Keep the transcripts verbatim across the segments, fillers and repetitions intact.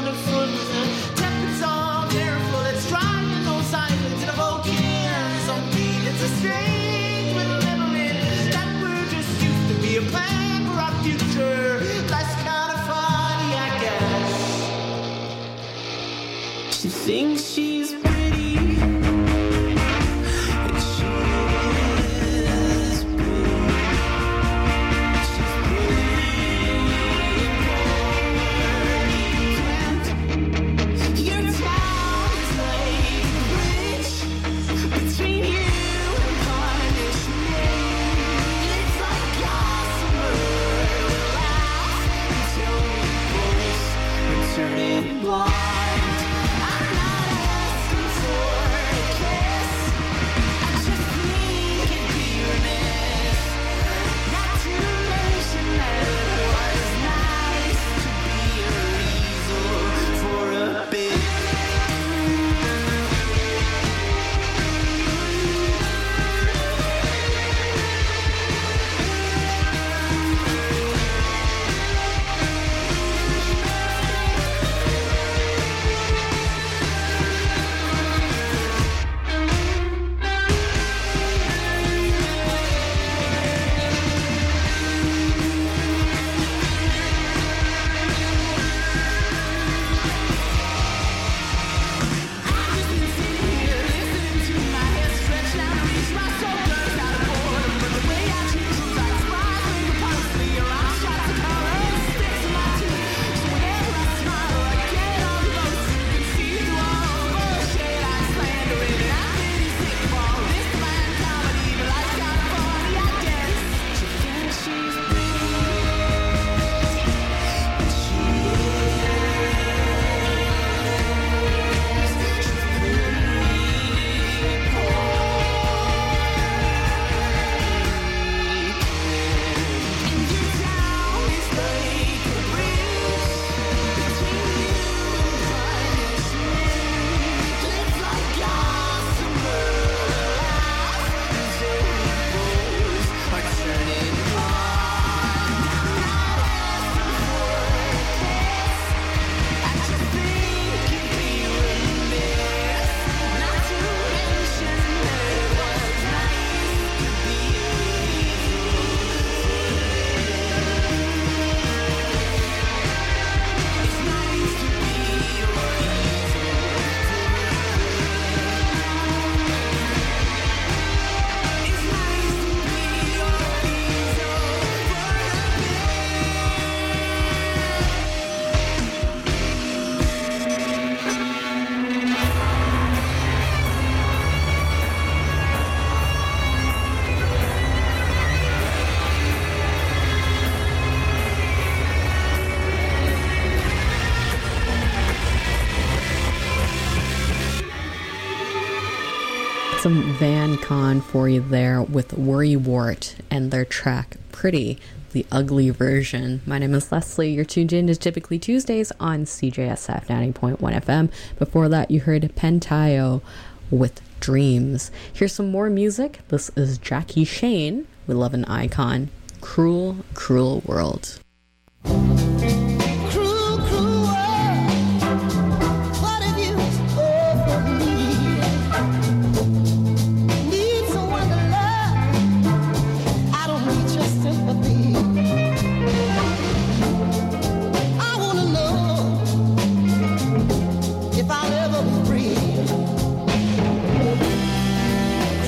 Some Van Con for you there with Worrywart and their track Pretty, the ugly version. My name is Leslie. You're tuned in to Typically Tuesdays on C J S F ninety point one F M. Before that, you heard Pentayo with Dreams. Here's some more music. This is Jackie Shane. We love an icon. Cruel, Cruel World.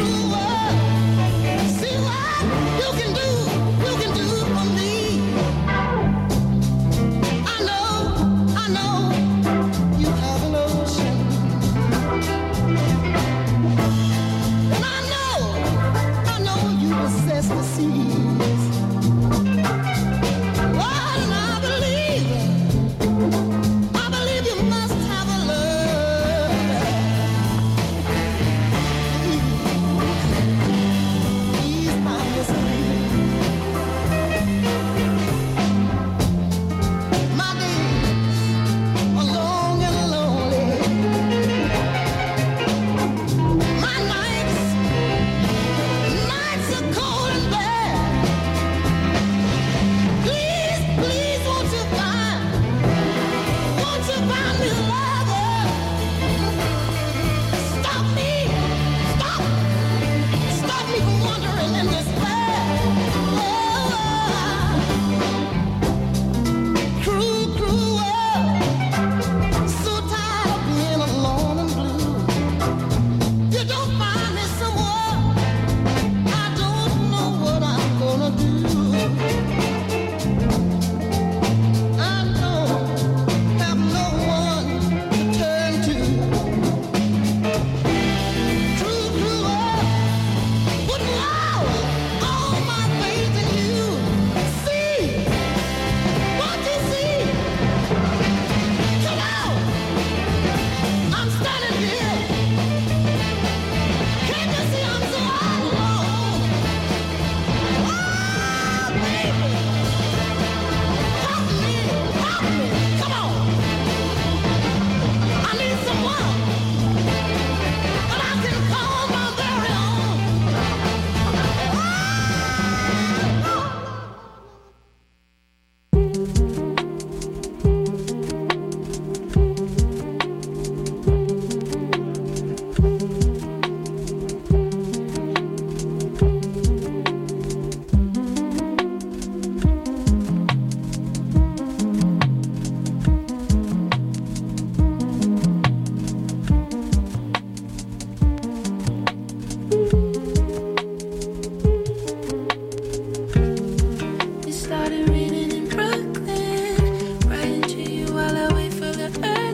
See what you can do, you can do for me.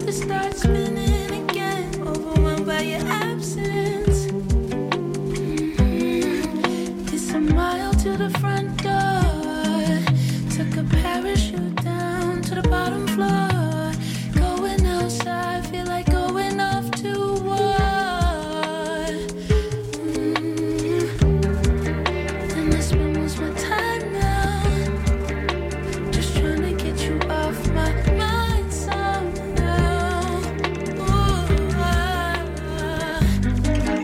to start spinning again, overwhelmed by your absence. Mm-hmm. It's a mile to the front door. Took a parachute down to the bottom floor. Going outside, feel like going off to war. Mm-hmm. And I spend most of my time now just trying to get you off my mind somehow. Ooh, ah, ah.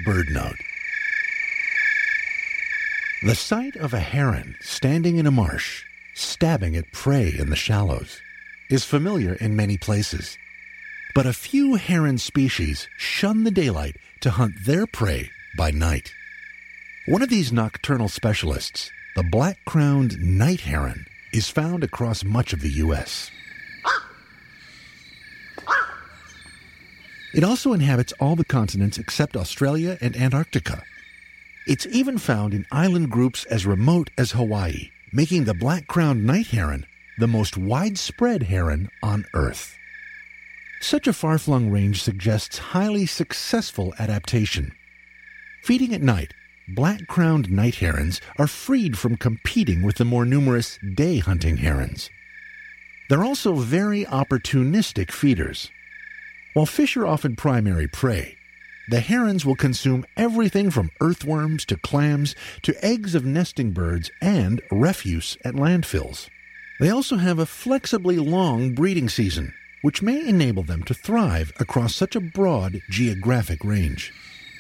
BirdNote. The sight of a heron standing in a marsh, stabbing at prey in the shallows, is familiar in many places. But a few heron species shun the daylight to hunt their prey by night. One of these nocturnal specialists, the black-crowned night heron, is found across much of the U S It also inhabits all the continents except Australia and Antarctica. It's even found in island groups as remote as Hawaii, making the black-crowned night heron the most widespread heron on Earth. Such a far-flung range suggests highly successful adaptation. Feeding at night, black-crowned night herons are freed from competing with the more numerous day-hunting herons. They're also very opportunistic feeders. While fish are often primary prey, the herons will consume everything from earthworms to clams to eggs of nesting birds and refuse at landfills. They also have a flexibly long breeding season, which may enable them to thrive across such a broad geographic range.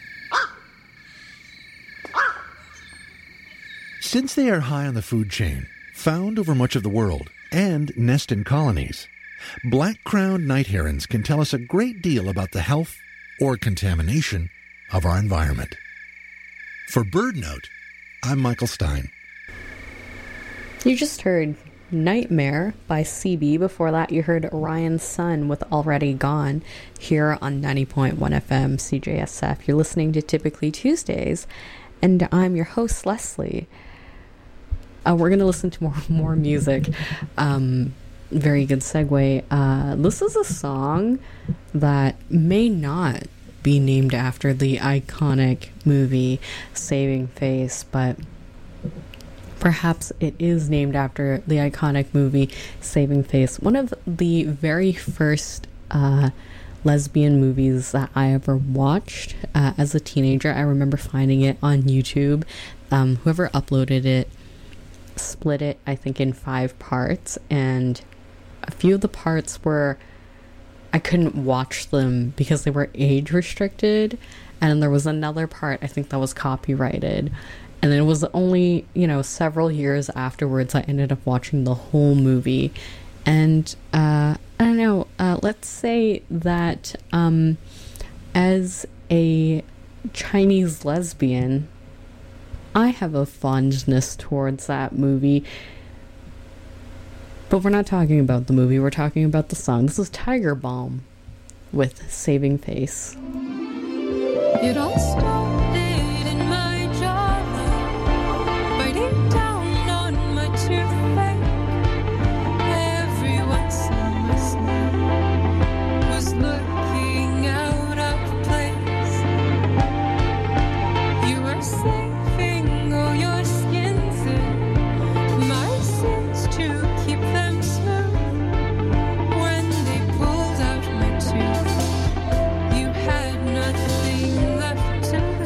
Since they are high on the food chain, found over much of the world, and nest in colonies, black-crowned night herons can tell us a great deal about the health or contamination of our environment. For BirdNote, I'm Michael Stein. You just heard Nightmare by C B. Before that, you heard Ryan's Son with Already Gone here on ninety point one F M C J S F. You're listening to Typically Tuesdays, and I'm your host, Leslie. Uh, we're going to listen to more, more music. Um... Very good segue. Uh, this is a song that may not be named after the iconic movie Saving Face, but perhaps it is named after the iconic movie Saving Face. One of the very first uh, lesbian movies that I ever watched uh, as a teenager. I remember finding it on YouTube. Um, whoever uploaded it split it, I think, in five parts, and a few of the parts were I couldn't watch them because they were age restricted, and there was another part I think that was copyrighted, and it was only, you know, several years afterwards I ended up watching the whole movie. And uh, I don't know, uh, let's say that um, as a Chinese lesbian, I have a fondness towards that movie. But we're not talking about the movie, we're talking about the song. This is Tiger Balm with Saving Face. It all started in my jawline, biting down on my toothache. Everyone was looking out of place. You were saving all your skins and my sins to keep them smooth. When they pulled out my tooth, you had nothing left to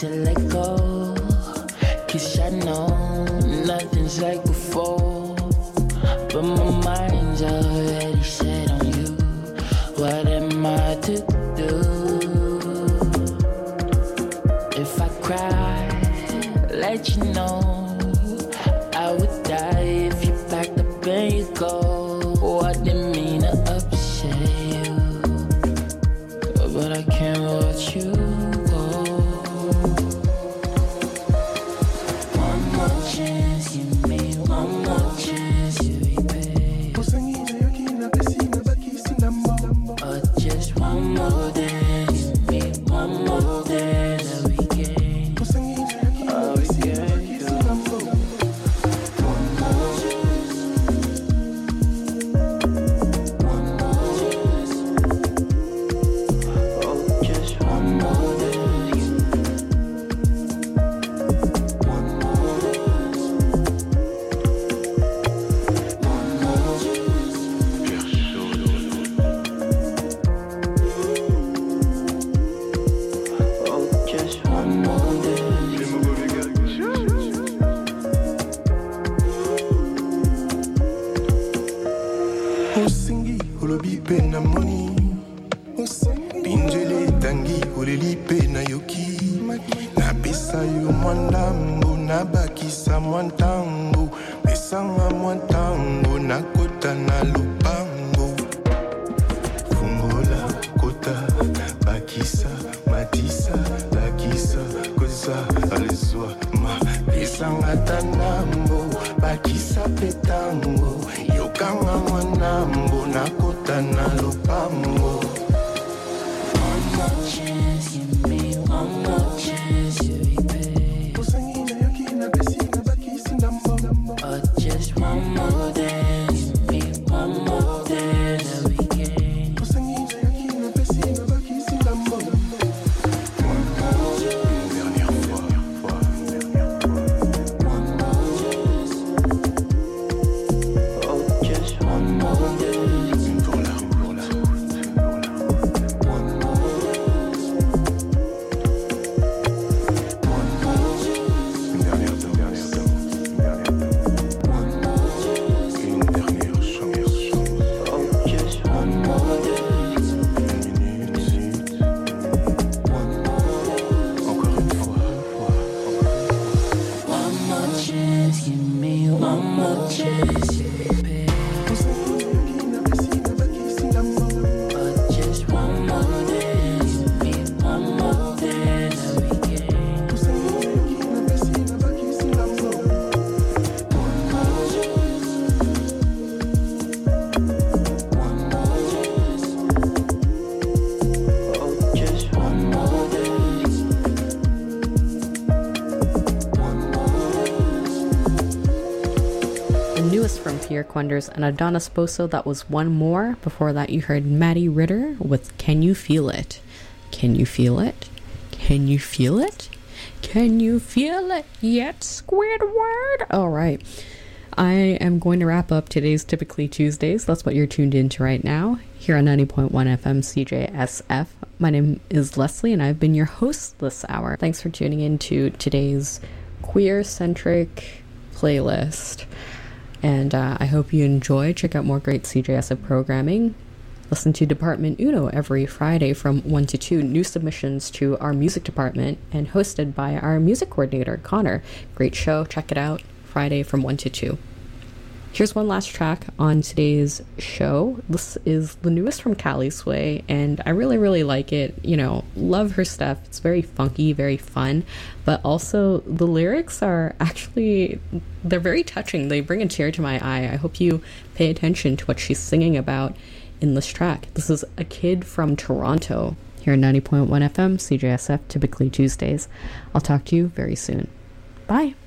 to let go, 'cause I know nothing's like before, but my mind's already set on you. What am I to do? If I cry, let you know I would die if you packed up and you go. I didn't mean to upset you, but I can't watch you go. One more chance, give me one more chance to repay. Or just one more dance, give me one more dance that we can. Oh, we can do. One more chance, one more chance. Oh, just one more dance, one more dance, one more chance. Oh, just one more dance. Osingi olobi pe na moni, pinjele tangi oleli pe na yoki, napesa yo mwandambo nabakisa mwantango, pesanga mwantango nakota na lupango, fungola kota bakisa matisa lakisa koza alizwa ma pesanga tanambo bakisa petango yokanga mwanambo nakota na lupango. One more chance, give me one more chance to repay. Or just one more dance, give me one more dance that we can. One more chance, Dernière fois, fois, one more chance. Oh, just one more dance, une pour la pour la pour la one more dance, one more chance, une dernière danse, dernière danse, une dernière danse, one more chance. une dernière chance, chance, Oh, just one more dance, une minute, minute, one more dance. encore une fois, fois, encore. One more chance, give me one more chance to repay. Or just one more dance, give me one more dance that we can. One more chance, one more chance. Oh, just one more dance, one more dance. The newest from Pierre Quenders and Adonis Boso, that was One More. Before that, you heard Maddie Ritter with Can You Feel It? Can you feel it? Can you feel it? Can you feel it yet, Squidward? All right. I am going to wrap up today's Typically Tuesdays. That's what you're tuned into right now here on ninety point one F M C J S F. My name is Leslie, and I've been your host this hour. Thanks for tuning in to today's queer-centric playlist. And uh, I hope you enjoy. Check out more great C J S F programming. Listen to Department Uno every Friday from one to two. New submissions to our music department and hosted by our music coordinator, Connor. Great show. Check it out. Friday from one to two. Here's one last track on today's show. This is the newest from Cali Sway, and I really, really like it. You know, love her stuff. It's very funky, very fun, but also the lyrics are actually, they're very touching. They bring a tear to my eye. I hope you pay attention to what she's singing about in this track. This is A Kid from Toronto here at ninety point one F M, C J S F, Typically Tuesdays. I'll talk to you very soon. Bye.